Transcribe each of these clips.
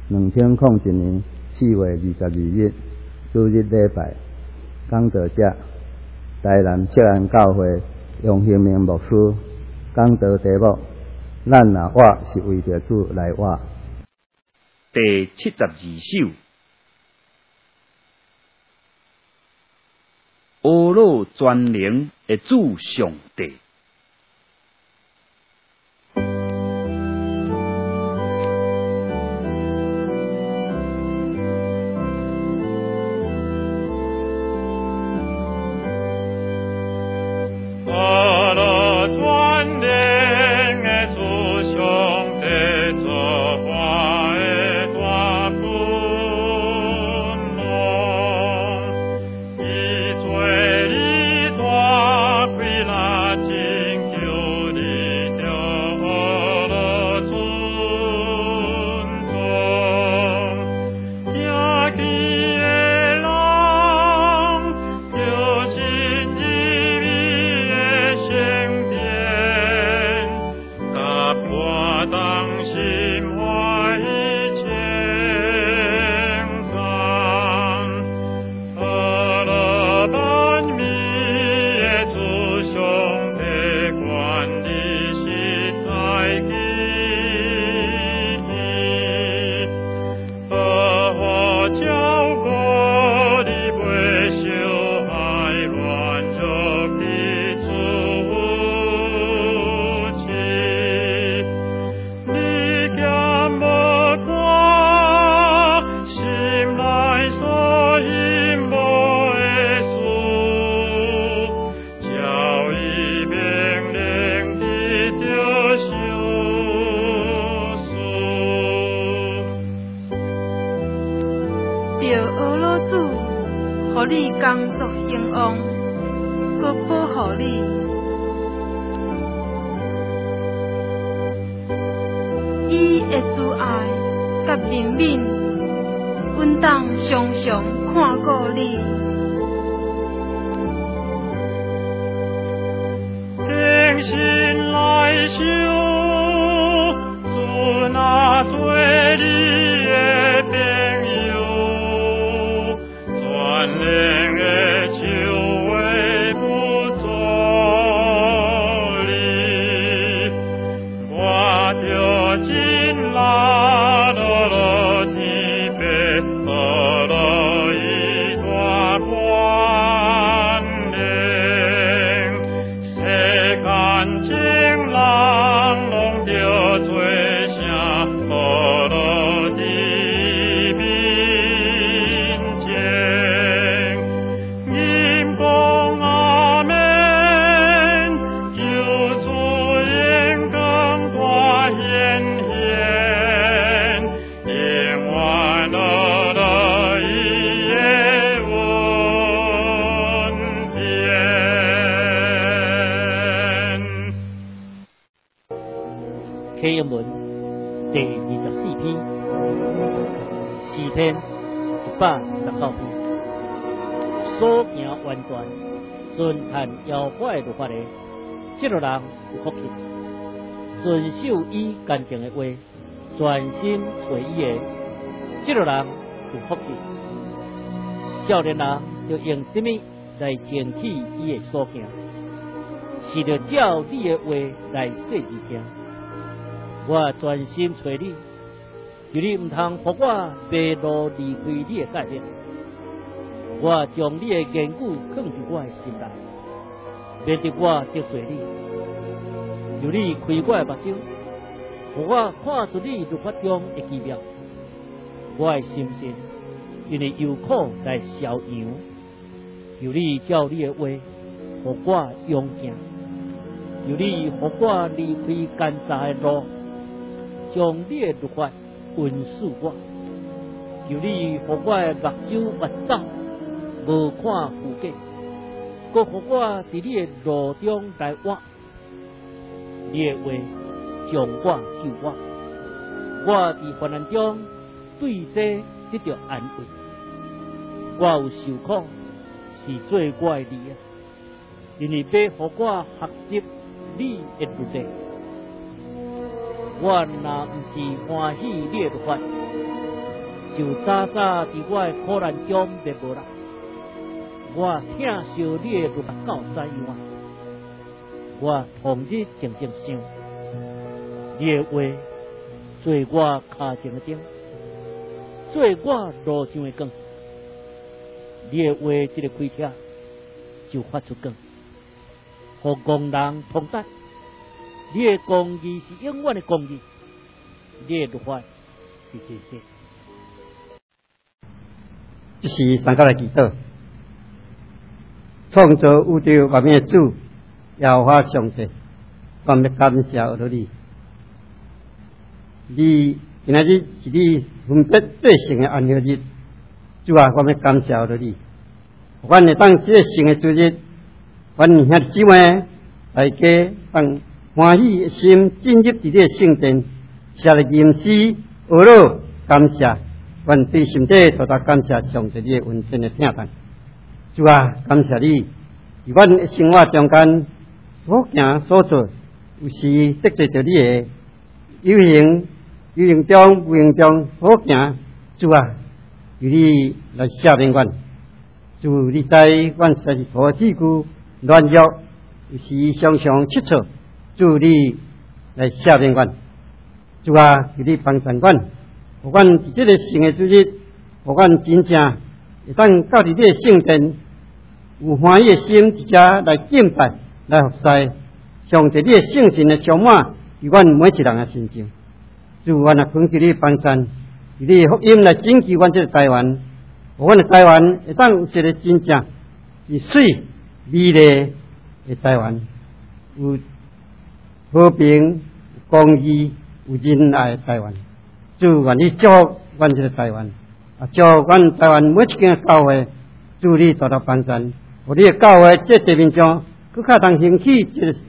2001年4月22日主日礼拜，讲道者台南锡安教会杨兴明牧师讲道题目：咱若活是为着主来活。 第72首，阿罗全能的主上帝。 你工作兴旺，佮保护你。伊的慈爱甲怜悯，阮当常常看顾你。 定心来修，主那做你的朋友，全能的救为不作你，我就进来了天边，了一大关联，谁看见人拢着做声，了地面前，因公阿门，救主因更大显现，因完了一夜温变。 启应文第24篇，诗篇119篇，所行完全，遵行摇摆律法的，这个人有福气；遵守伊干净的话，专心随伊的，这个人有福气。少年人要用什么来争取伊的所行？是着照你的话来说伊听。我专心找你，求你唔通互我迷路离开你的界面。我将你的言语放入我的心内，免得我得罪你。求你开我的目睭，互我看出你律法中的奇妙。我的心神因为忧苦来消扬。求你照你的话，互我勇行。求你互我离开奸诈的路。将你的律法允许我，求你互我的目睭越走，无看富贵，搁互我伫你的路中来活。你的话将我救我，我伫患难中对这得到安慰。我有受苦，是做我的理啊，因为要互我学习你的律例。我若毋是欢喜你的律法， 就早早伫我的苦难中灭无啦。我听受你的律法到怎样？我同日静静想，你的话做我脚前的灯，做我路上的光。你的话这个开帖就发出光，互戆人通达。你的公义是永远的公义，你的律法是真实。 这是三角的祈祷，创造宇宙万物的主，耶和华上帝，我们感谢而你。你今仔日是你分别对圣的安息日，主啊，我们感谢而你。阮会当这个圣的主日，阮兄弟姊妹大家当欢喜的心进入伫你的圣殿，写了吟诗学乐感谢。阮对心底大大感谢上帝你的恩典的听谈，主啊，感谢你，伫阮的生活中间所行所做，有时得罪着你的有形中无形中所行，主啊，由你来赦免阮，主你知阮实是无知故软弱，有时常常失错，主你来赦免阮，主啊，由你帮助阮。互阮伫这个圣的主日，互阮真正会当到伫你的圣殿，有欢喜的心，伫遮来敬拜、来服侍，上帝你的圣神的充满伫阮每一人的心中。主，阮也恳求你帮助，以你的福音来拯救阮这个台湾，互阮的台湾会当有一个真正是水美丽的台湾，有和平、有公义、有仁爱的台湾。主，愿你祝福阮这个台湾，祝福阮台湾每一间教会，主你大大帮助，互你的教会这地面上更较通兴起这个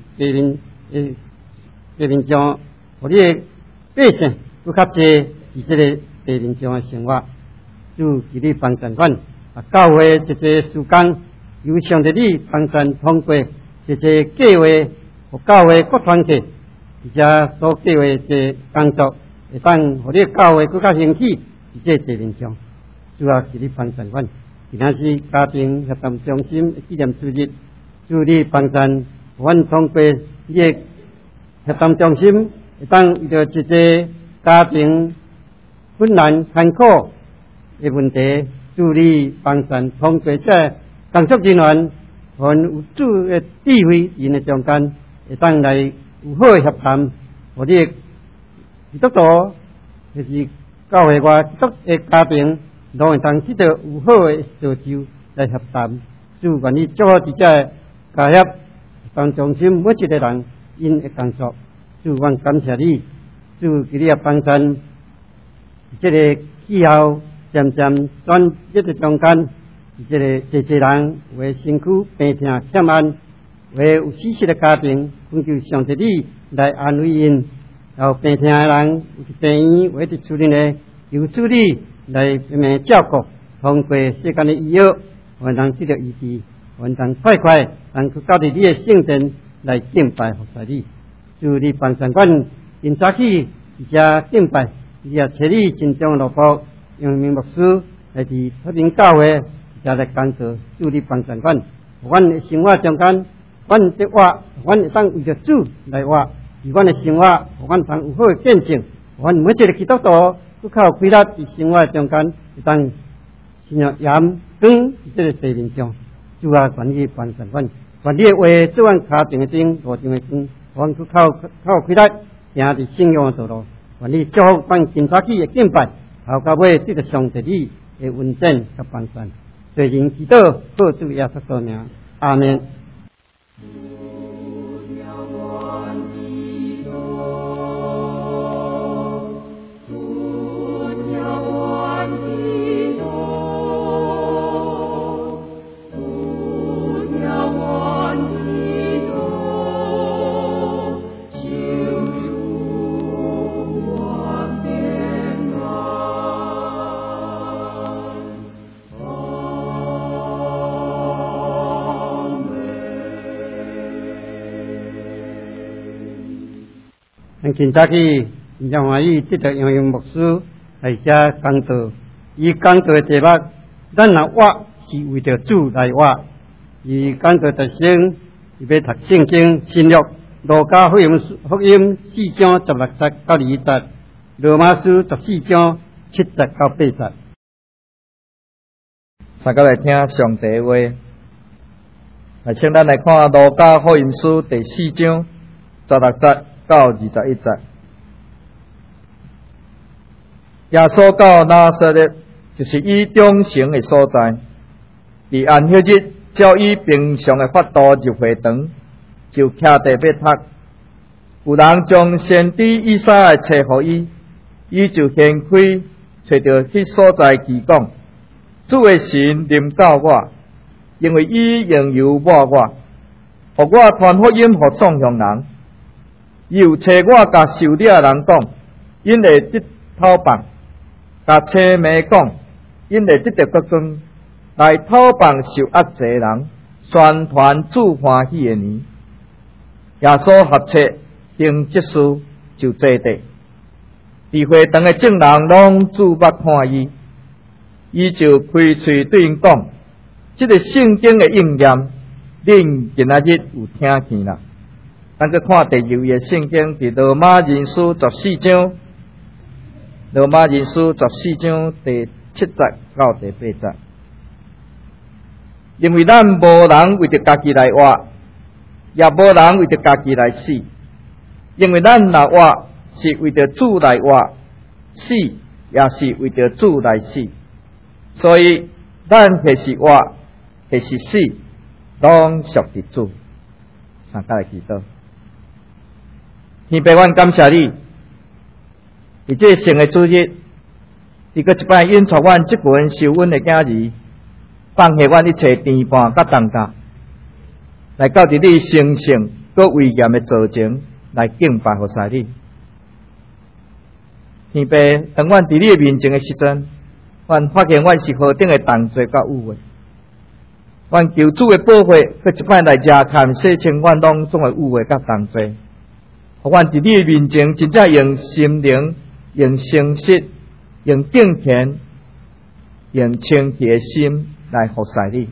地面上，互你的百姓更较济伫这个地面上的生活。主，求你帮助阮，教会一个事工，由上帝你帮助通过一个计划，互教会各团体，而且所计划这工作。会当互你教会更较兴起伫这地面上，主啊，求你帮助阮。今仔日家庭协谈中心纪念主日，主你帮助阮通过你的协谈中心，会当遇到一个家庭困难艰苦的问题，主你帮助通过这工作人员，和有主的智慧因的中间，会当来有好的协谈，互你的基督徒就是教会外基督的家庭，拢会当得到有好的造就来协谈。主，愿你祝福伫遮家协当中心每一个人因的工作。主，阮感谢你，主求你也帮助这个气候渐渐转热的中间，这个侪人为身躯病痛欠安，为有死失的家庭，恳求上帝你来安慰因。然后病痛的人，病院或者处理呢，由主你来慢慢照顾，通过世间的医药，还能得到医治，还能快快能够到你的圣殿来敬拜服侍你。主你帮助阮，今早起而且敬拜，而且找你真正的路谱，用名牧师来伫和平教会，而且来工作。主你帮助阮，阮的生活中间，阮的活，阮会当为着主来活。伫阮的生活，阮通有好的见证，阮每一个基督徒都靠规律伫生活中间，会当信仰盐光伫这个地面上。主啊，愿你帮助阮，愿你的话做阮脚前的灯，路上的光，阮去靠规律行伫信仰的道路。愿你祝福阮今早起的敬拜，头到尾得到上帝你的恩典甲帮助。随人祈祷，靠主耶稣的名，阿门。今早起真正欢喜，得到杨牧师来遮讲道， 伊讲到题目，咱若活是为着主来活。伊讲到特性，伊要读圣经新约，路加福音4章16节到20节，罗马书14章7节到8节。 大家来听上帝的话。来，请咱来看路加福音书第4章16节到21节。耶稣到拿撒勒，就是伊忠诚的所在。伫安息日，照伊平常的法度入会堂，就徛地要读。有人将先知以赛亚册互伊，伊就掀开，找到迄所在记讲：主的神临到我，因为伊用油抹我，互我传福音互众乡人。伊有找我甲受掠人讲，因会得讨棒；甲青眉讲，因会得国光，来讨棒受压制的人，宣传主欢喜的年。耶稣合切行这事，就坐地。伫会堂的众人拢注目看伊，伊就开嘴对因讲：这个圣经的应验，恁今仔日有听见啦。咱去看第2页圣经，伫罗马人书14章，罗马人书14章第7节到第8节。因为咱无人为着家己来活，也无人为着家己来死。因为咱若活，是为着主来活；死，也是为着主来死。所以，咱或是活，或是死，拢属于主。三家来祈祷。天父，阮感谢你，伫这圣的主日，你搁一摆引出阮即群受恩的囝儿，放下阮一切甜饭甲重担，来到伫你神圣搁威严的座前来敬拜和祭你。天父，当阮伫你的面前的时阵，阮发现阮是何等的重罪甲污秽，阮求主的保护，搁一摆来查看洗清阮当中的污秽甲重罪。互阮伫你的面前，真正用心灵、用诚实、用敬虔、用清洁的心来服侍你。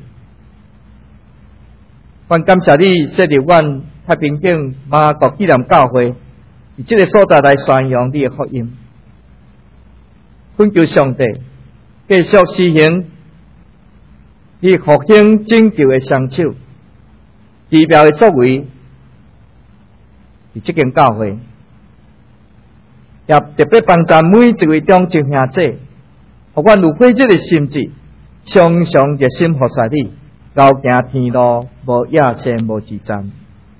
阮感谢你设立阮太平境马国纪念教会，伫这个所在来宣扬你的福音。恳求上帝继续施行你复兴拯救的双手、奇妙的作为。伫这间教会，也特别帮助每一位中职兄弟，互阮有火热的心志，常常热心服侍你，高行天路，无野线，无自战。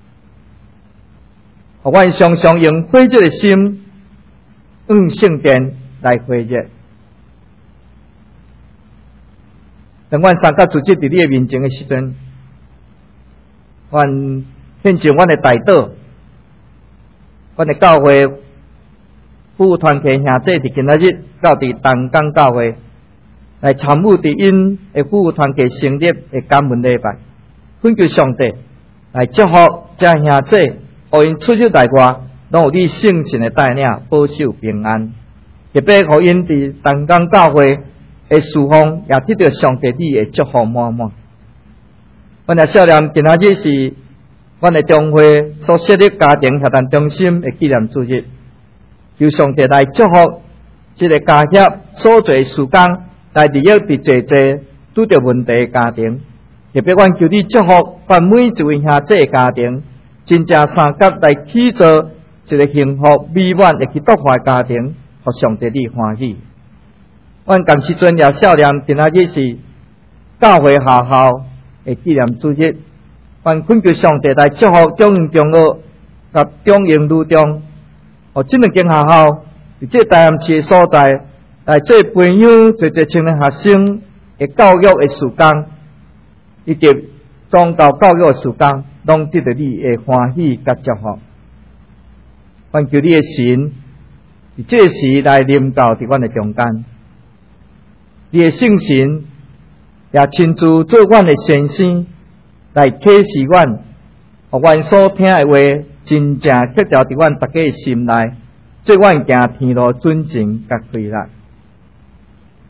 互阮常常用火热的心，圣殿来火热。当阮三甲组织伫你的面前的时阵，阮献上阮的代祷。阮的教会服务团契兄弟伫今仔日到伫东港教会来参与伫因的服务团契成立的感恩礼拜，恳求上帝来祝福这兄弟，互因出入内外拢有你圣神的带领，保守平安。特别互因伫东港教会的侍奉也得到上帝你的祝福满满。阮也少年今仔日是阮的中会所设立家庭协谈中心的纪念主日，求上帝来祝福这个家协所做事工，来利益伫济济拄着问题的家庭。特别阮求你祝福阮每一位兄弟的家庭，真正三甲来起造一个幸福美满的基督化家庭，互上帝你欢喜。阮同时阵也少年今仔日是教会下校的纪念主日。阮恳求上帝来祝福中英中学甲中英女中，互这两间学校伫这大安市的所在，来做培养侪青年学生的教育的事工，以及宗教教育的事工，拢得到你的欢喜甲祝福。阮求你的神伫这时来临到伫阮的中间，你的圣神也亲自做阮的先生。来启示阮，互阮所听的话，真正刻条伫阮大家的心内，做阮行天路准正甲快乐。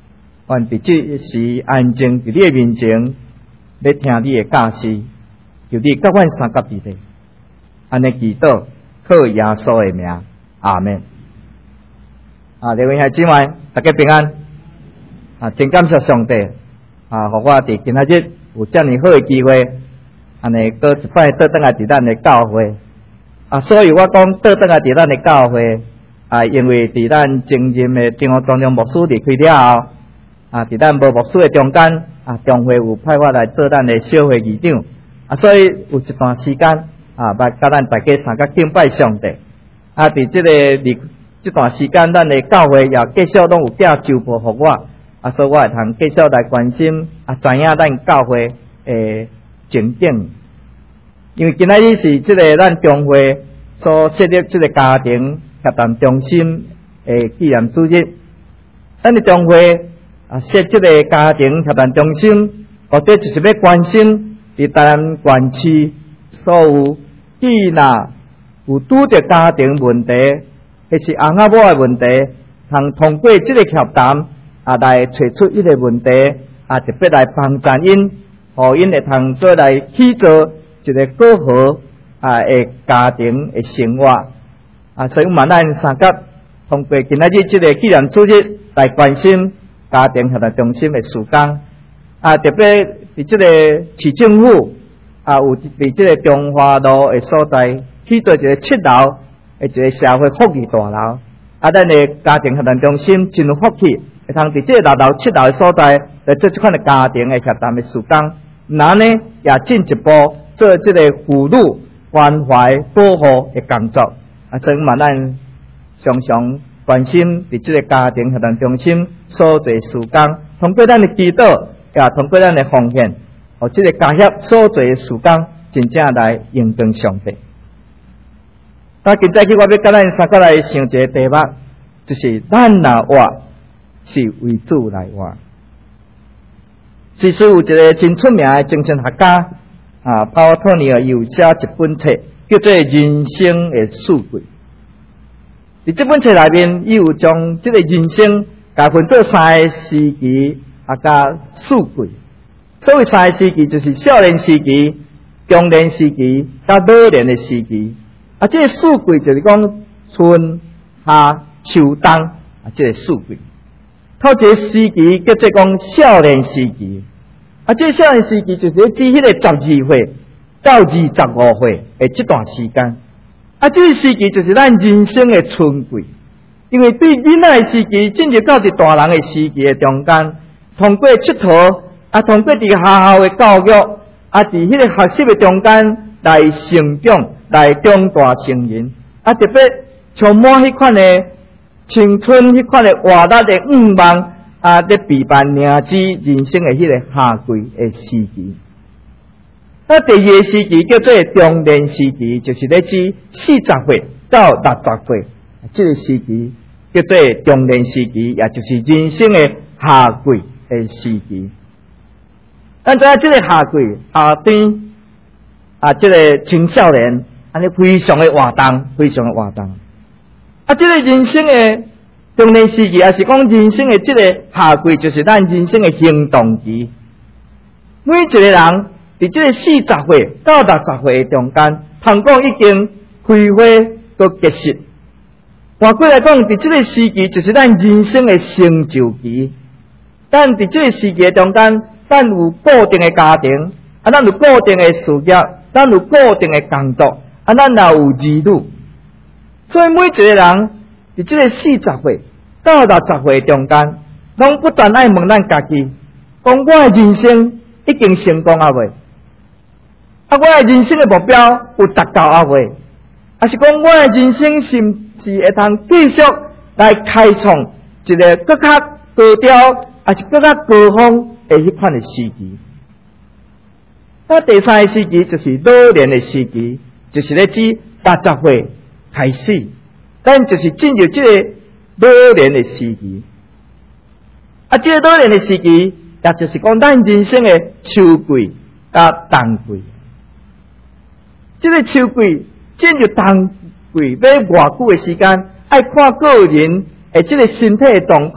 愿伫即时安静伫你诶面前，要听你诶教示，求你甲阮三甲伫咧，安尼祈祷，靠耶稣诶名，阿门。弟兄兄姊妹，大家平安。真感谢上帝，互我伫今仔日有遮尔好诶机会，安尼搁一摆倒转来伫咱诶教会。所以我讲倒转来伫咱诶教会，因为伫咱前任诶张中牧师离开了后，伫咱无牧师诶中间，中会有派我来做咱诶小会议长，所以有一段时间，捌甲咱大家三甲敬拜上帝。伫这段时间，咱诶教会也继续拢有寄周报互我。所以我会通继续来关心，知影咱教会诶情景。因为今仔日是即个咱中会所设立即个家庭协谈中心诶纪念主日。咱诶中会设即个家庭协谈中心，目的就是要关心伫台南县市所有既若有拄着家庭问题，或是翁仔某诶问题，通过即个协谈。来找出伊个问题，特别来帮助因，互因会通做来去做一个更好诶家庭诶生活。所以嘛，咱三甲通过今仔日即个纪念主日来关心家庭协谈中心诶事工。特别伫即个市政府有伫即个中华路诶所在去做一个7楼诶一个社会福利大楼。咱诶家庭协谈中心真有福气。会通伫即个6楼、7楼诶所在来做即款诶家庭诶协谈诶事工，然后呢也进一步做即个妇女关怀保护诶工作。所以嘛，咱常常关心伫即个家庭协谈中心所做事工，通过咱诶祈祷，也通过咱诶奉献，互即个家协所做诶事工真正来应供上帝。今早起我要甲咱三个来想一个题目，就是咱若活。是为主来活。其实有一个真出名的精神学家鲍托尼尔有写一本册，叫做《人生的四季》。伫这本册内面，伊有将这个人生甲分做3个时期，加四季。所谓3个时期，就是少年时期、中年时期、甲老年的时期。这个四季就是讲春夏秋冬这个四季。头一个时期叫做讲少年时期，这少年时期就是指迄个12岁到25岁的这段时间。这个时期就是咱人生的春季，因为对囡仔的时期进入到大人的时期的中间，通过佚佗，通过伫学校的教育，伫迄个学习的中间来成长，来长大成人，特别充满迄款的。青春迄款的活力的愿望咧陪伴凝聚人生的迄个夏季的时期。第二个时期叫做中年时期，就是咧指40岁到60岁，这个时期叫做中年时期，也就是人生的夏季的时期。咱知影这个夏季夏天这个青少年安尼非常的活动，非常的活动。这个人生的中年时期，也是讲人生的这个夏季，就是咱人生的行动期。每一个人伫这个40岁到60岁的中间，通讲已经开花搁结实。换过来讲，伫这个时期就是咱人生的成就期。咱伫这个时期的中间，咱有固定的家庭，咱有固定的事业，咱有固定的工作，咱也有儿女。所以每一个人伫这个40岁到60岁中间，拢不断爱问咱家己，讲我的人生已经成功啊未？我的人生的目标有达到啊未？还是讲我的人生是毋是会通继续来开创一个更较高调，还是更较高峰的迄款的时期？第三个时期就是老年的时期，就是咧指60岁。开始，咱就是进入这个老年的时期。这个老年的时期，也就是讲咱人生的秋季甲冬季。这个秋季进入冬季要偌久的时间，爱看个人的这个身体的状况，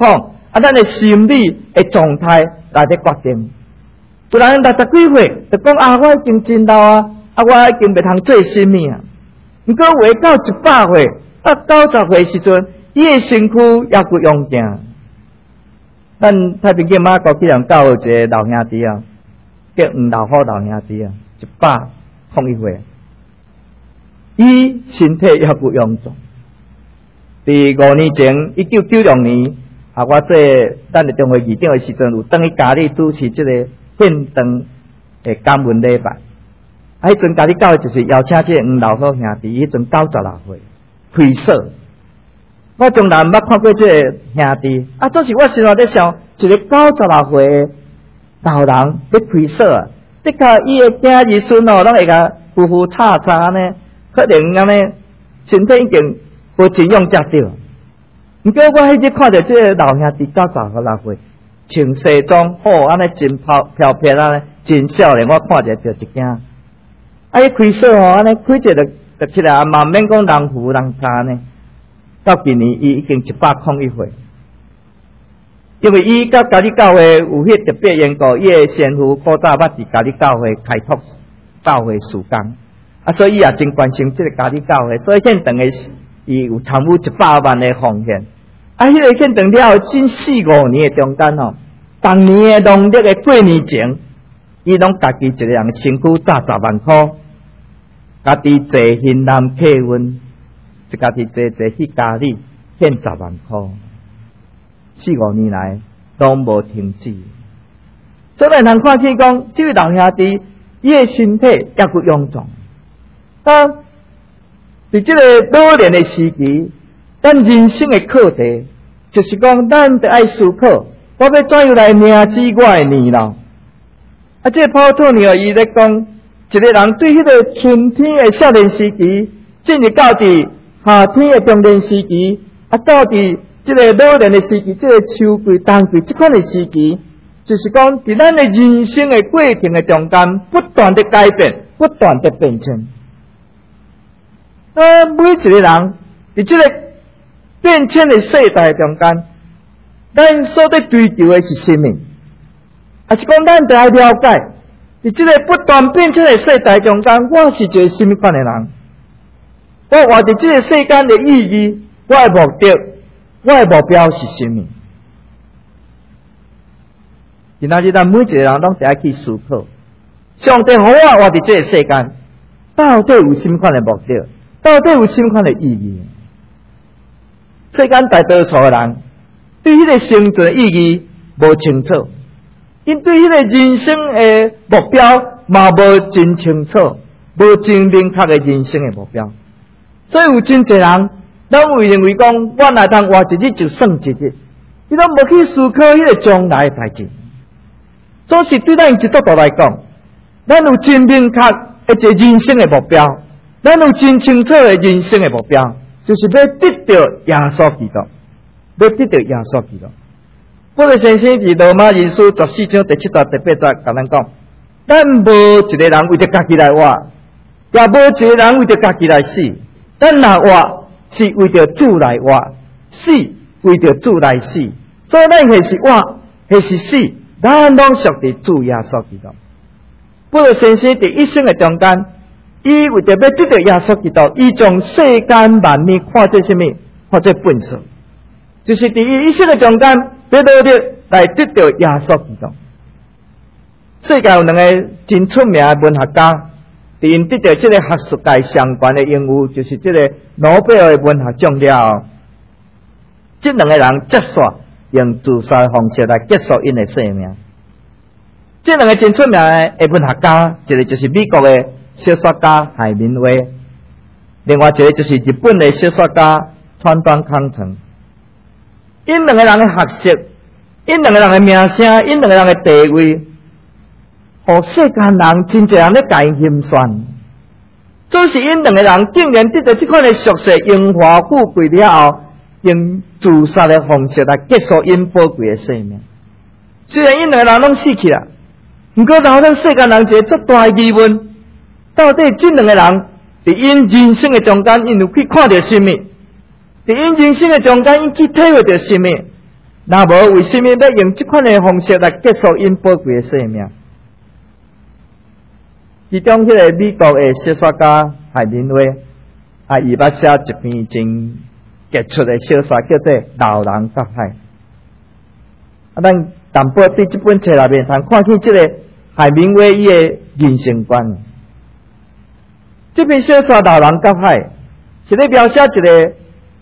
咱的心理的状态来咧决定。有人60几岁就讲我已经真老啊，我已经袂通做什么啊。毋过活到100岁，90岁时阵，伊的身躯还佫勇健。咱太平间马高纪念教会一个老兄弟啊，叫黄老虎老兄弟啊，101岁，伊身体还佫勇壮。伫5年前，1996年，我做咱的中会议长的时阵，有当去家里主持这个献堂的感恩礼拜。迄阵家里教会就是邀请这个黄老虎兄弟，迄阵96岁，开锁。我从来毋捌看过这个兄弟，总是我心内咧想，一个96岁的老人咧开锁啊，的确伊的囝儿孙拢会甲呼呼叉叉呢，可能安尼身体已经无真用食着。毋过我迄日看到这个老兄弟96岁，穿西装，安尼真飘撇啊，真少年，我看着就一惊。伊开锁安尼开者就起来，嘛免讲人扶人叉呢。到今年伊已经101岁，因为伊甲家里教会有迄特别缘故，伊的先父古早捌伫家里教会开拓教会事工，所以伊也真关心这个家里教会，所以献堂的伊有参与100万的奉献。迄个献堂了后，近4-5年的中间当年的农历的过年前，伊拢家己一个人身躯砸10万块，家己坐云南客运。一家己坐去家里献10万块，4-5年来拢无停止。所以人看起讲，这位老兄弟，伊的身体也佫勇壮。在这个老年的时期，咱人生的课题，就是讲咱得爱思考，我要怎样来命死我的年老。这个保托尼伊咧讲，一个人对迄个春天的少年时期，进入到伫夏天的中年时期，到伫这个老年的时期，这个秋季、冬季这款的时期，就是讲伫咱的人生的过程的中间，不断的改变，不断的变迁。每一个人伫这个变迁的世代中间，咱所在追求的是什么？是讲咱得要了解，伫这个不断变迁的世代中间，我是一个什么款的人？我活伫这个世间的意义，我的目的，我的目标是什么？今仔日咱每一个人拢得要去思考，上帝互我活伫这个世间，到底有什么款的目的？到底有什么款的意义？世间大多数的人对迄个生存的意义无清楚，因对迄个人生的目标嘛无真清楚，无真明确的人生的目标。所以有真侪人，拢会认为讲，我若通活一日就算一日，伊拢无去思考迄个将来的代志。总是对咱基督徒来讲，咱有真明确一个人生的目标，咱有真清楚的人生的目标，就是要得到耶稣基督，要得到耶稣基督。保罗先生伫罗马人书14章第7节第8节甲咱讲，咱无一个人为着家己来活，也无一个人为着家己来死。咱若活是为着主来活，死为着主来死。所以咱或是活，或是死，咱拢属于主耶稣基督。保罗先生伫一生的中间，伊为着要得到耶稣基督，伊将世间万物看作什么？看作本事，就是伫伊一生的中间，要努力来得到耶稣基督。世界有两个真出名的文学家。因得到这个学术界相关的荣誉，就是这个诺贝尔文学奖了。这两个人接续用自杀方式来结束因的生命。这两个真出名的文学家，一个就是美国的小说家海明威，另外一个就是日本的小说家川端康成。因两个人的学识，因两个人的名声，因两个人的地位。世间人真侪人咧甲因心酸，总是因两个人竟然得到这款的俗世荣华富贵了后，用自杀的方式来结束因宝贵的生命。虽然因两个人拢死去了，不过留咱世间人一个足大的疑问：到底这两个人伫因人生的中间，因有去看到什么？伫因人生的中间，因去体会到什么？ 那无为什么要用这款的方式来结束因宝贵的生命？其中迄个美国的小说家海明威伊捌写一篇真杰出的小说，叫做《老人甲海》。咱淡薄对这本册内面，通看见这个海明威伊的人生观。这篇小说《老人甲海》是咧描写一个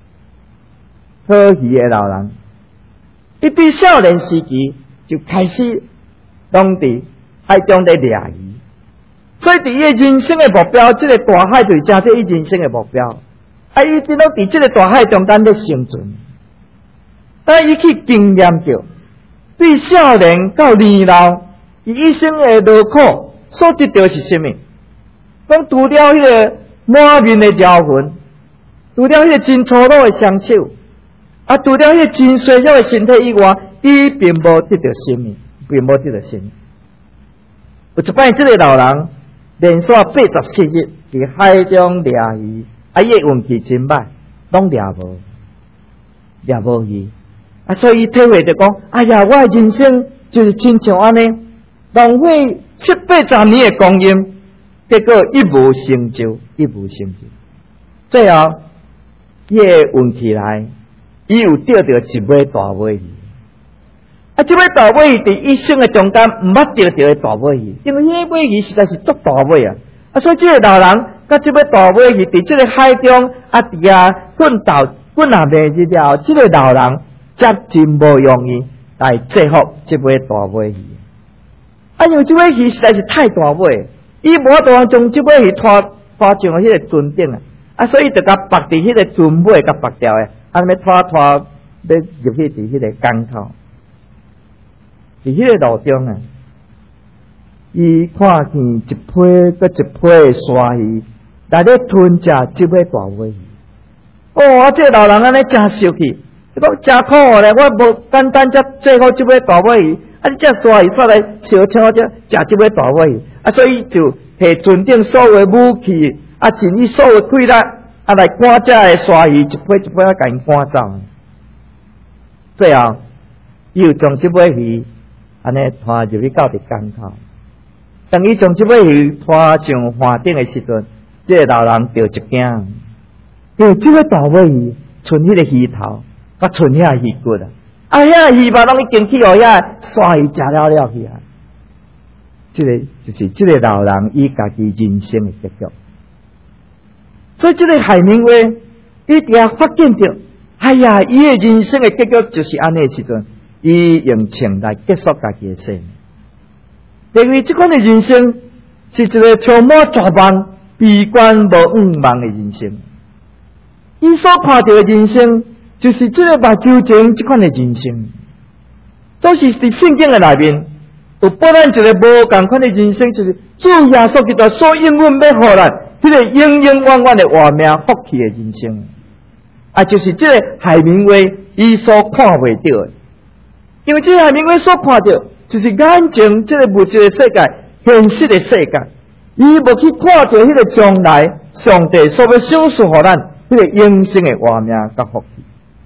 讨鱼的老人，伊对少年时期就开始拢伫海中咧掠鱼，所以伫伊的人生的目标，这个大海就是正对伊人生的目标。伊一直拢伫这个大海中间咧生存，但伊去经验着。对少年到年老，伊一生的劳苦所得到是什么？讲除了迄个满面的骄魂，除了迄个真粗鲁的双手，除了迄个真衰弱的身体以外，伊并无得到什么，并无得到什么。有一摆，这个老人连续84日伫海中掠鱼，伊的运气真歹，拢掠无鱼。所以体会着讲，哎呀，我的人生就是亲像安尼，浪费780年的光阴，结果一无成就。最后，伊的运气来，伊有钓到一尾大尾鱼。这尾大尾鱼伫一生的中间毋捌钓到的大尾鱼，因为迄尾鱼实在是足大尾啊！所以这个老人甲这尾大尾鱼伫这个海中伫奋斗滚下面去了，这个老人。才真无容易来制服这尾大尾鱼，因为这尾鱼实在是太大尾，伊无法度将这尾鱼拖上迄个船顶所以就甲绑伫迄个船尾甲绑掉的，要拖要入去伫迄个港口，伫迄个路中伊看见一批搁一批的鲨鱼来咧吞食这尾大尾鱼，这个老人安尼真生气。讲真苦咧，我无简单才制服这尾大尾鱼，你这鲨鱼煞来小抢只食这尾大尾鱼，所以就摕船顶所有的武器，尽伊所有的气力，来赶这个鲨鱼，一批一批甲因赶走。最后，伊又将这尾鱼安尼拖入去到伫港口。当伊将这尾鱼拖上岸顶的时阵，这个老人着一惊，因为这尾大尾鱼剩迄个鱼头。甲剩遐鱼骨遐鱼肉拢已经去互遐鲨鱼食了去这个就是这个老人伊家己人生的结局。所以这个海明威伊伫发现着，伊的人生的结局就是安尼的时阵，伊用情来结束家己的生命。因为这款的人生是一个充满绝望、悲观、无愿望的人生。伊所看到的人生。就是这个目睭前这款的人生，都是伫圣经的内面有拨咱一个无共款的人生，就是主耶稣基督所应允要互咱这个永永远远的活命福气的人生，就是这个海明威伊所看袂到的，因为这个海明威所看到就是眼前这个物质的世界、现实的世界，伊无去看到迄个将来上帝所要赏赐互咱迄个永生的活命甲福气。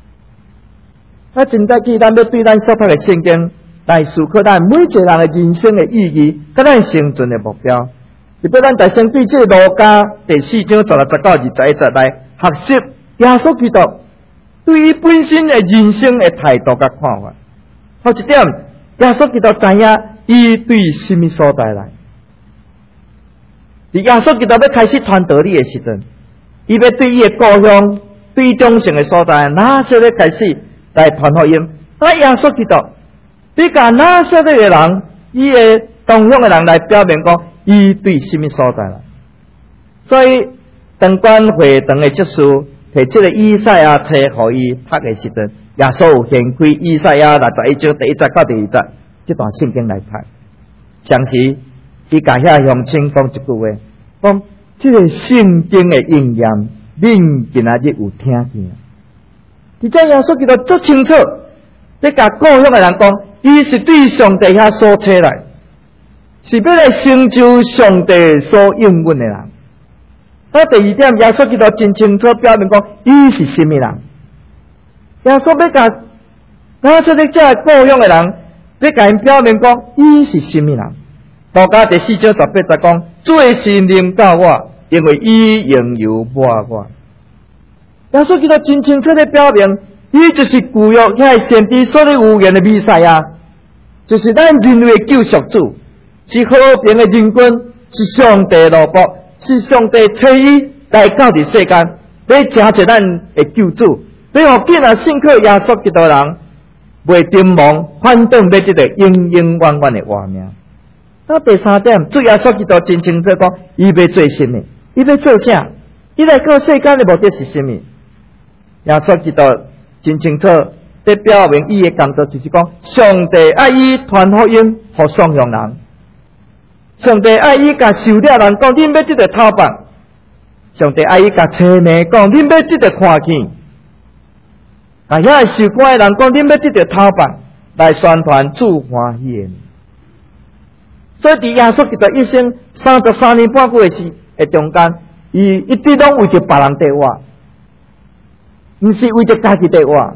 真早起，咱要对咱所读的圣经来思考咱每一个人的人生的意义，甲咱生存的目标。特别咱大先对这个路加第4章16、19、21节来学习耶稣基督对于本身的人生的态度甲看法。好一点，耶稣基督知影伊对什么所在来。伫耶稣基督要开始传道理的时阵，伊要对伊的故乡、对伊忠诚的所在，哪些咧开始？来传福音，耶稣基督，你甲哪些的人，伊的同乡的人来表明讲，伊对什么所在啦？所以，当管会堂的结束，摕这个以赛亚册互伊读的时阵，耶稣有掀开以赛亚61章第1节到第2节这段圣经来读。相时，伊甲遐乡亲讲一句话，讲这个圣经的应验，恁今仔日有听见？而且耶稣基督足清楚，咧甲故乡的人讲，伊是对上帝遐所差来，是要来成就上帝所应允的人。第二点，耶稣基督真清楚表明讲，伊是什么人？耶稣要甲那这个这故乡的人，要甲因表明讲，伊是什么人？路加第4章18节讲，最是领教我，因为伊拥有我。耶稣基督真清楚地表明，伊就是旧约遐先知所咧预言的弥赛亚，就是咱人类的救赎主，是和平的人君，是上帝的奴仆，是上帝差伊来到伫世间，来成就咱的救主，要互见啊信靠耶稣基督的人，袂沉亡，反倒要得到永永远远的活命。那第3点，主耶稣基督真清楚讲，伊要做什么？伊要做啥？伊来到世间的目的是什么？耶稣基督真清楚在表明伊的工作，就是讲上帝爱伊传福音互双向人，上帝爱伊甲受了人讲，恁要得到头棒；上帝爱伊甲青年讲，恁要得到看见；甲遐受关的人讲，恁要得到头棒，来宣传主欢喜的。所以，伫耶稣基督一生33年半过时的中间，伊一直拢为着别人在活，毋是为着家己在活。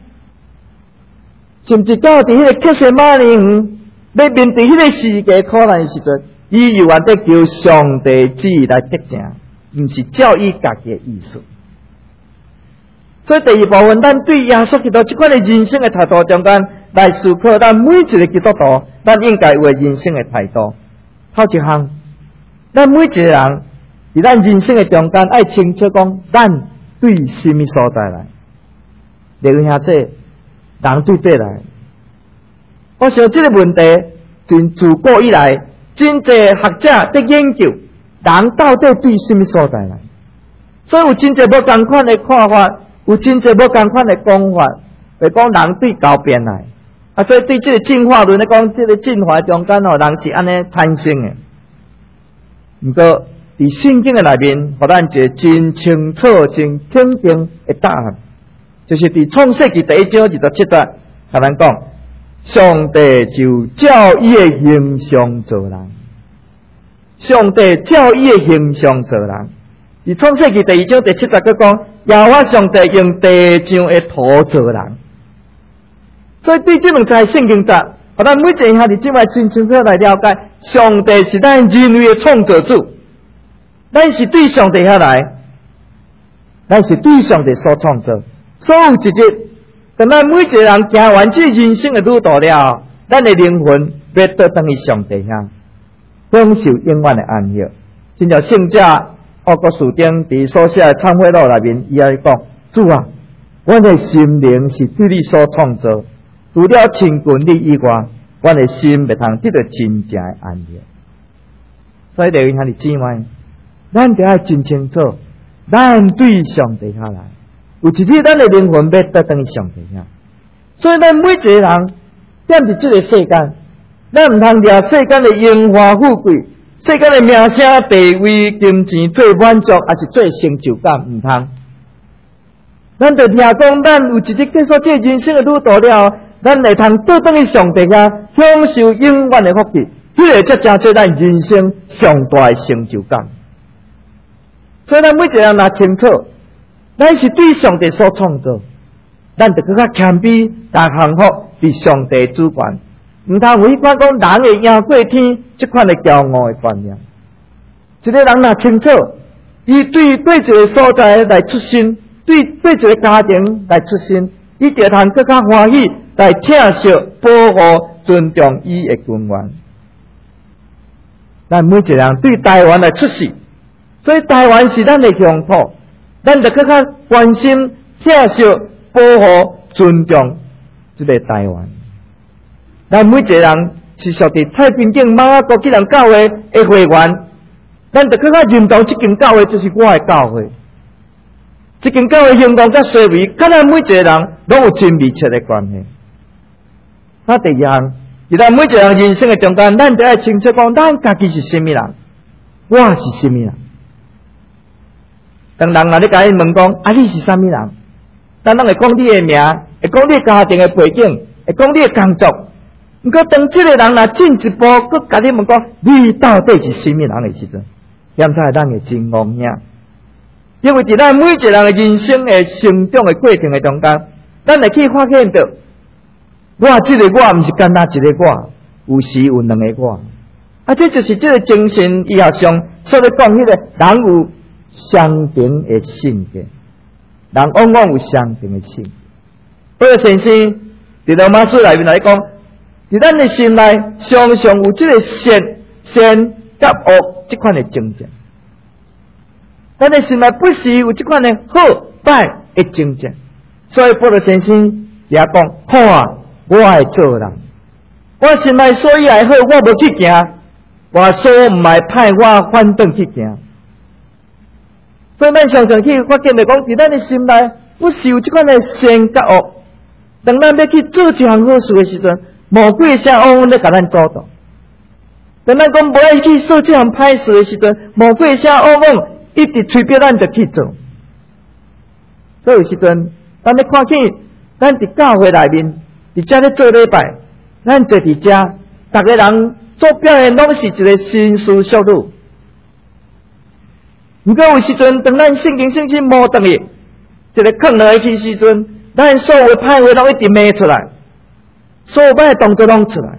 甚至到伫迄个克西马尼园，要面对迄个世界苦难的时阵，伊又愿得求上帝旨意来得成，毋是照伊家己的意思。所以第二部分，咱对耶稣基督这款的人生的态度中间来思考，咱每一个基督徒，咱应该有的人生的态度。头一项，咱每一个人伫咱人生的中间，爱清楚讲，咱对什么所在来。例如兄弟，人对对来，我想这个问题，从自古以来，真济学者在研究，人到底对什么所在来。所以有真济无同款的看法。有真侪无共款的讲法，来讲人对交变来，所以对这个进化论来讲，这个进化中间人是安尼产生的。不过伫圣经的内面，互咱一个真清楚、真肯定的答案，就是伫创世纪第1章27节，互咱讲，上帝就照伊的形象造人，上帝照伊的形象造人。伫创世纪第2章第7节佢讲，耶和华上帝用地上的土造人。所以对这两节圣经节，互咱每一个兄弟姊妹真清楚来了解，上帝是咱人类的创造主，咱是对上帝遐来，咱是对上帝所创造。所有一日，当咱每一个人行完这人生的路途了后，咱的灵魂要倒转去上帝遐，享受永远的安息。真像圣者奥古斯丁伫所写的忏悔录内面，伊爱讲：主啊，阮的心灵是对你所创造，除了亲近你以外，阮的心袂通得到真正的安息。所以，弟兄兄弟姊妹，咱得要真清楚，咱对上帝遐来，有一日咱的灵魂要倒转去上帝遐。所以，咱每一个人踮伫这个世间，咱毋通掠世间的荣华富贵。世间的名声、地位、金钱做满足，还是做成就感，毋通。咱就听讲，咱有一日结束这人生的路途了后，咱会通倒转去上帝遐，享受永远的福气。迄个才真做咱人生上大的成就感。所以，咱每一个人若清楚，咱是对上帝所创造，咱就更加谦卑，但幸福是上帝主管。毋通有迄款讲人会赢过天即款的骄傲的观念。一个人若清楚，伊对一个所在来出身，对一个家庭来出身，伊就通更加欢喜来疼惜、保护、尊重伊的君王。咱每一个人对台湾来出世，所以台湾是咱的乡土，咱就更加关心、疼惜、保护、尊重这个台湾。咱每一个人是属于太平境马国基人教会的会员，咱就更加认同这间教会就是我的教会。这间教会形象甲衰微，甲咱每一个人拢有真密切的关系。那第二项，伫咱每一个人人生的中间，咱就要清楚讲，咱家己是什么人，我是什么人。当人若咧甲伊问讲，啊你是什么人？咱拢会讲你的名，会讲你家庭的背景，会讲你的工作。毋过，当这个人若进一步，佮甲你问讲，你到底是什么人的时阵，现在咱会真懵呀。因为伫咱每一个人的人生的成长的过程的中间，咱会去发现到， 我这个我毋是简单一个我，有时有两个我。啊，这就是这个精神医学上所咧讲迄个人有相同的性格，人往往有相同的性格。保罗先生伫罗马书内面来讲，伫咱的心内常常有这个善甲恶这款的症状。咱的心内不时有这款的好歹的症状，所以保罗先生也讲：看我爱做人，我心内所以爱好，我无去行。我所唔系派我反转去行，所以咱常常去发现来讲，伫咱的心内不是有这款的善甲恶。当咱要去做一项好事的时阵，魔鬼声往往咧甲咱阻挡；当咱讲无爱去做这项歹事的时阵，魔鬼声往往一直催逼咱着去做。所以有时阵，咱咧看见咱伫教会内面，伫遮咧做礼拜，咱坐伫遮，逐个人。所表现拢是一个新思俗虑，不过有时阵，当咱圣经无等于一个坑落去时阵，咱所有歹话拢一直骂出来，所有歹动作拢出来。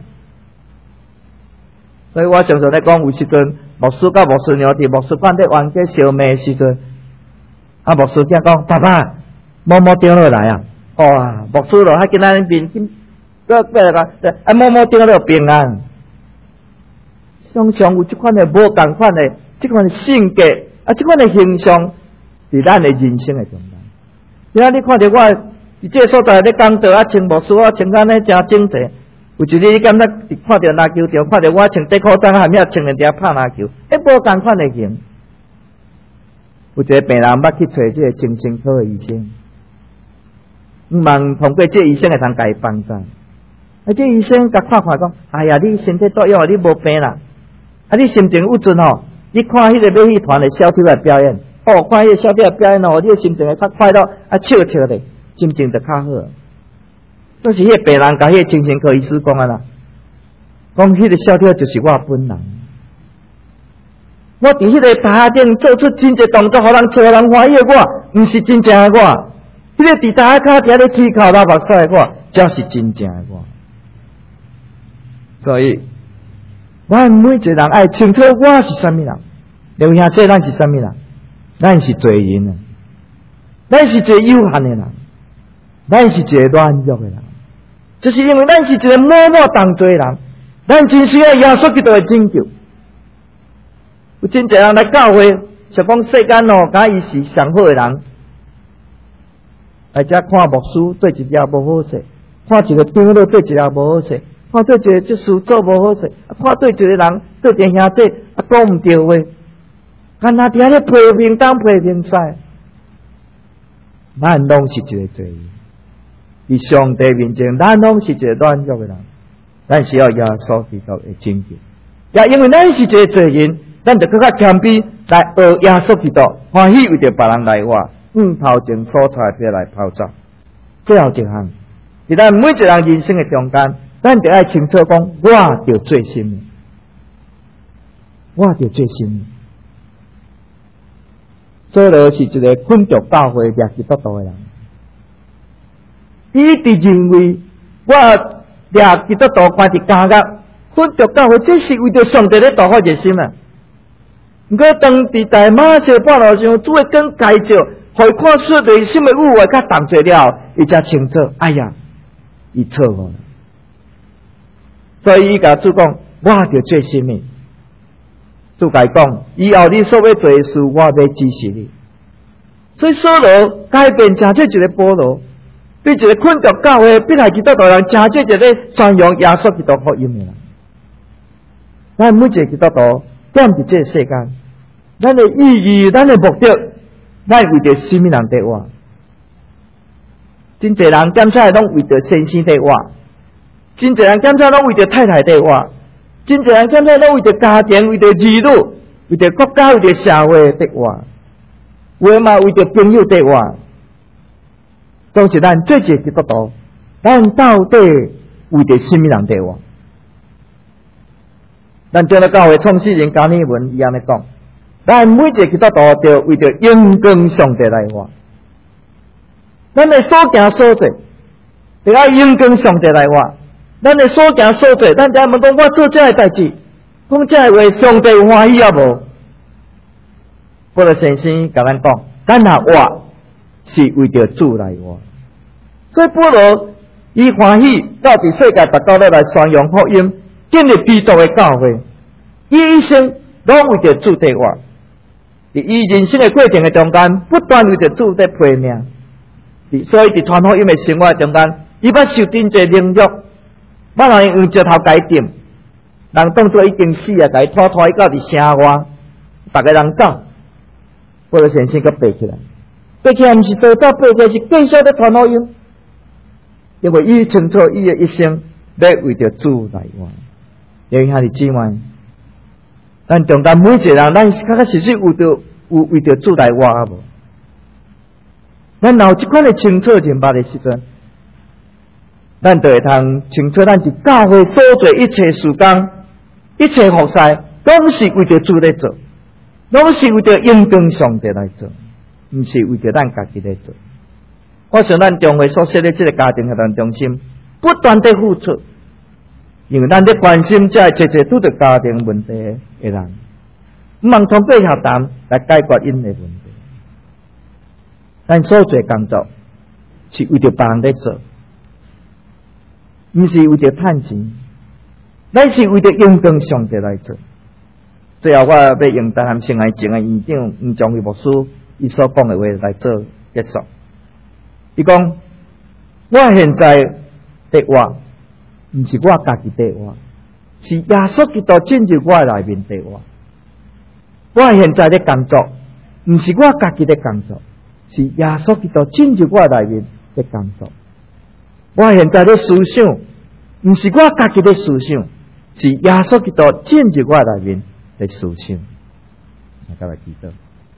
所以我常常咧讲，有时阵牧师甲牧师娘伫牧师馆咧冤家相骂的时阵，啊牧师囝讲：爸爸，某某掉落来啊！哇，牧师落喺今仔面紧，个来讲，啊某某掉落平安。常常有这款的无共款的这款的性格啊，这款的形象，伫咱的人生的中间。今仔你看到我伫这个所在咧讲道啊，穿牧师啊，穿安尼真整齐。有一日你敢若看到篮球场，看到我穿短裤踭下面穿人家拍篮球，无共款的型。有一个病人捌去找这个精神科的医生，毋茫通过这个医生会通甲伊帮助。啊，这医生甲看讲，哎呀，你身体作用，你无病啦。啊！你心情有准吼，你看迄个马戏团的小丑来表演，看迄个小丑来表演吼，你的心情会较快乐，啊，笑笑咧，心情就较好。这是迄个病人甲迄个精神科医师讲啊啦，讲迄个小丑就是我本人。我伫迄个台顶做出真侪动作，互人笑、互人欢喜的我，毋是真正的我。迄个伫台骹伫咧起口流目屎的我，才是真正的我。所以。咱每一个人爱清楚我是啥物人，刘兄说咱是啥物人，咱是罪人啊，咱是一个有限的人，咱是一个软弱的人，就是因为咱是一个默默当罪人，咱真需要耶稣基督的拯救。有真侪人来教会，想讲世间哦，甲伊是上好的人，来遮看牧师对一条无好势，看一个长老对一条无好势。看对一个这事做无好势，看对一个人对一个兄弟讲毋对话，干那伫咧批评东批评西，咱拢是一个罪人。伫上帝面前，咱拢是一个软弱的人，咱需要耶稣基督的拯救。也因为咱是一个罪人，咱就更加谦卑来学耶稣基督，欢喜为着别人来活，头前所采别来跑走。最后一项，伫咱每一个人人生的中间。咱得爱清楚讲，我着最新的，我着最新的。所罗是一个困着教会掠基督徒的人，伊一直认为我掠基督徒关伫监狱，困着教会，这是为着上帝咧导发热心啊。毋过当伫大马色半路上，主会跟介绍，互伊看出内心的误会较重做了，伊才清楚，哎呀，伊错误了。所以伊甲主讲，我着做什么？主甲伊讲，以后你所要做的事，我要支持你。所以扫罗改变真做一个保罗，对一个困着教会必来基督徒人，真做一个宣扬耶稣基督福音的人。咱每一个基督徒踮伫这个世间，咱的意义、咱的目的，咱为着什么人在活？真侪人检查拢为着先生在活。真侪人检查拢为着太太在活，真侪人检查拢为着家庭、为着儿女、为着国家、为着社会在活，有嘛为着朋友在活。总是咱做一个基督徒，咱到底为着什么人在活？咱将来教会创始人加尼文伊安尼讲，咱每一个基督徒着为着荣光上帝来活。咱的所行所做。 得要应跟上帝来活。咱的所行所做，咱才问讲我做这个代志，讲这个话上帝欢喜啊无？保罗先生甲咱讲，咱若活是为着主来活。所以保罗伊欢喜到伫世界逐国咧来宣扬福音，建立基督的教会。伊一生拢为着主在活，伫伊人生的过程的中间，不断为着主在拼命。所以伫传福音的生活中间，伊捌受真侪凌辱。捌人用石头甲伊钉，人当作已经死啊，甲伊拖伊到伫城外，逐个人走，保罗先生阁爬起来，爬起来毋是逃走，爬起来是继续咧传福音，因为伊清楚伊的一生要为着主来活。因为兄弟姊妹，咱中间每一个人，咱确确实实有为着主来活啊无？咱若有即款的清楚认捌的时阵，咱就会通清楚，咱伫教会所做一切事工、一切服侍，拢是为着主咧做，拢是为着应跟上帝来做，毋是为着咱家己咧做。我想咱中会所设的这个家庭活动中心，不断地付出，因为咱咧关心这一切拄着家庭问题的人，毋通通过协谈来解决因的问题。咱所做工作是为着别人咧做。毋是为着趁钱，咱是为着应跟上帝来做。最后，我要用台南圣爱情的院长吴宗义牧师伊所讲的话来做结束。伊讲：我现在在活，毋是我家己在活，是耶稣基督进入我内面在活。我现在咧工作，毋是我家己咧工作，是耶稣基督进入我内面咧工作。我现在咧思想，毋是我家己咧思想，是耶稣基督进入我内面咧思想。大家来记得，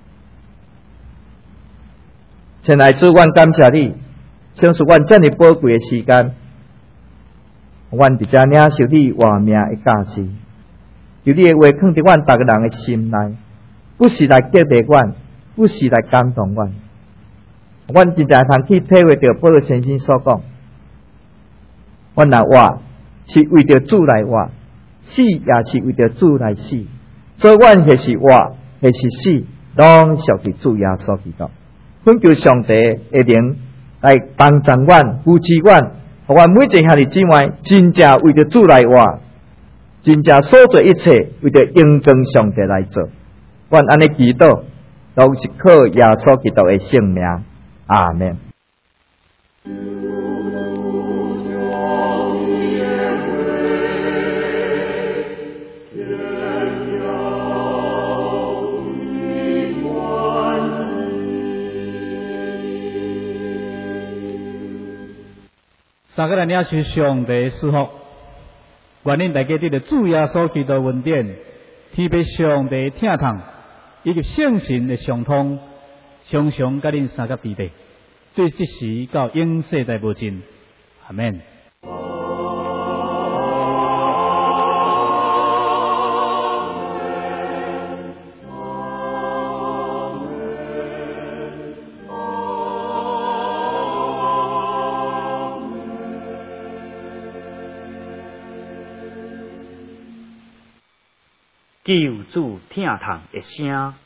亲爱的主，阮感谢你，请赐阮遮尔宝贵的时间，阮伫遮领受你活命的教示，就你的话放伫阮逐个人的心内，不是来激励阮，不是来感动阮。阮真正通去体会到保罗先生所讲。阮若活是为着主来活，死也是为着主来死。所以阮或是活，或是死，拢属于主耶稣基督。恳求上帝的灵来帮助阮、扶持阮，互阮每一个兄弟姊妹真正为着主来活，真正所做一切为着应跟上帝来做。阮安尼祈祷，都是靠耶稣基督的圣名。阿门。 三个人领受上帝祝福，愿恁大家得到主耶稣基督恩典，天父上帝疼痛，以及圣神的相通，常常甲恁三个伫地，最即时到永世代无尽。阿门。 救主疼痛的声。